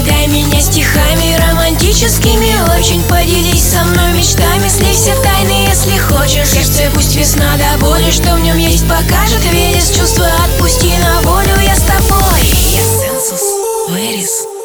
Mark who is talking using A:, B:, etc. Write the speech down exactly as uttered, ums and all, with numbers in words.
A: Напитай меня стихами романтическими. Очень поделись со мной мечтами. Слей все тайны, если хочешь. Сердце пусть весна до боли, что в нем есть, покажет. Верес, чувства отпусти на волю, я с тобой. Я Сенсус, Верес.